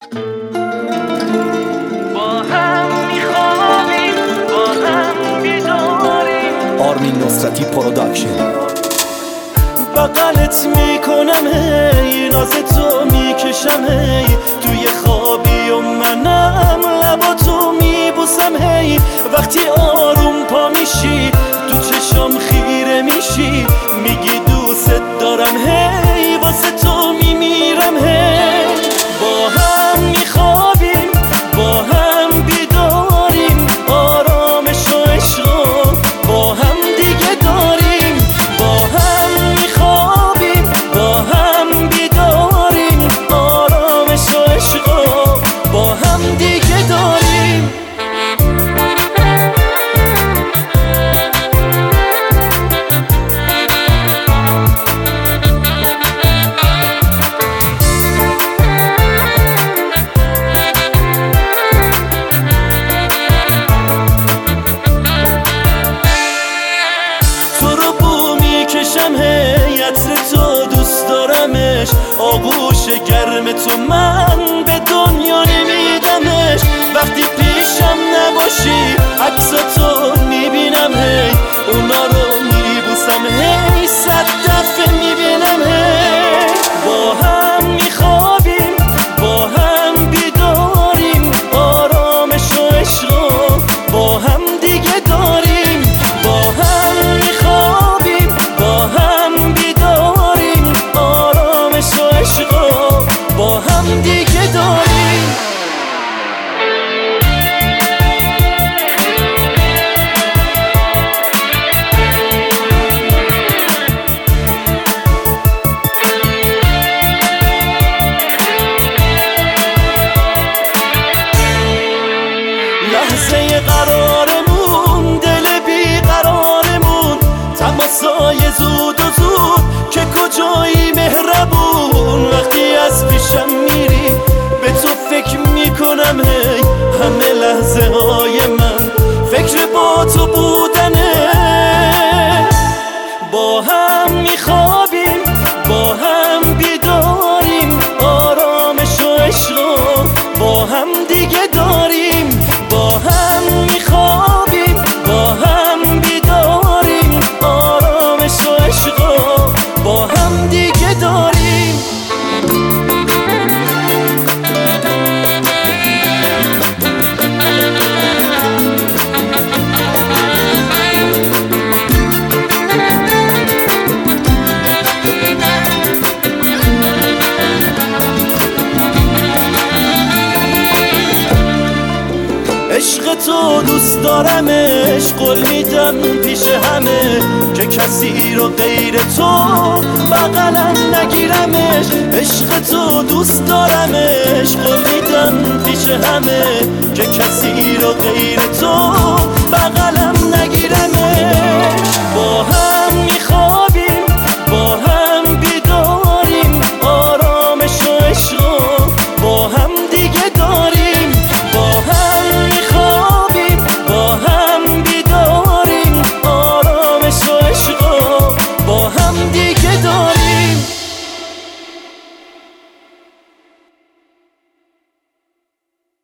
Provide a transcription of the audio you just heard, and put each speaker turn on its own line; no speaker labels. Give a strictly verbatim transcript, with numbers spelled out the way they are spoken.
با هم میخوابیم با هم بیداریم.
آرمین نصرتی پروداکشن.
بغلت میکنم هی ناز تو میکشم هی توی خوابی و منم لباتو میبوسم هی وقتی آروم پا میشی تو چشم خیره میشی میگی دوست دارم هی واسه تو میمیرم هی با هم میخوابیم با هم بیداریم آرامش و عشق با هم دیگه داریم با هم میخوابیم با هم بیداریم آرامش و عشق با هم دیگه داریم. هی عطر تو دوست دارمش آغوش گرم تو من به دنیا نمیدمش وقتی پیشم نباشی عکساتو میبینم هی اونا رو میبوسم هی صد دفعه میبینم هی با هم میخوابیم با هم بیداریم آرامش و عشق با هم دیگه داریم با هم میخوابیم با هم بیداریم آرامش و عشق با هم دیگه داریم. لحظه قرارمون دل بیقرارمون تماسای زود و زود که کجایی مهربون وقتی از پیشم میری به تو فکر میکنم هی همه لحظه های من فکر با تو بودنه با هم میخوابیم با هم بیداریم آرامش و عشق با هم دیگه داریم با هم میخوابیم با هم بیداریم آرامش و عشق با هم دیگه داریم. عشق تو دوست دارمش قول میدم پیش همه که کسی رو غیر تو بغلم نگیرمش عشق تو دوست دارمش قول میدم پیش همه که کسی رو غیر تو بغلم